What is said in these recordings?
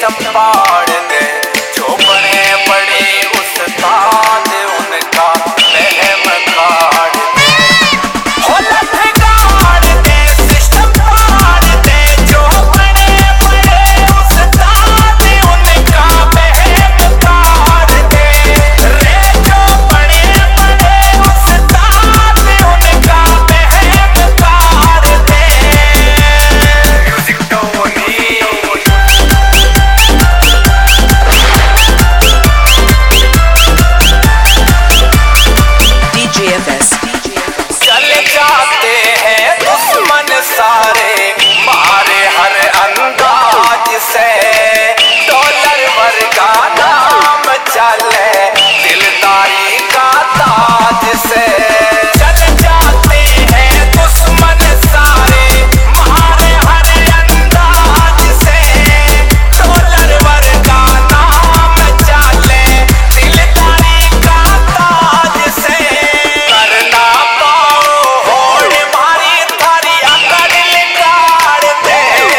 System पाड़ दे। जो बड़े बड़े उस्ताद उनका वहम काट दे। हो लठ गाड़ दे, सिस्टम पाड़ दे। जो बड़े बड़े उस्ताद उनका वहम काट दे। रे जो बड़े बड़े उस्ताद उनका वहम काट दे। म्यूजिक टोनी DJFS चल जाते हैं दुश्मन सारे मारे हर अंदाज से। डॉलर भर का नाम चले दिलदारी का ताज से। चल जाते हैं दुश्मन सारे मारे हर अंदाज से। डॉलर भर का नाम चले दिलदारी का ताज से। करना पाओ होड़ मारी थारी अकड़ निकाल दे।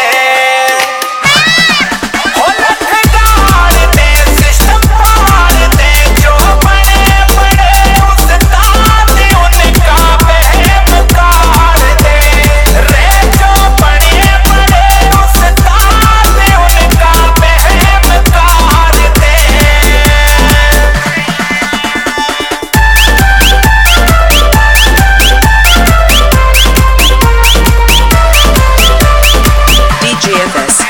हो लठ गाड़ दे, सिस्टम पाड़ दे। जो बड़े बड़े उस्ताद उनका वहम काट दे। रे जो बड़े बड़े उस्ताद उनका वहम काट दे। DJFS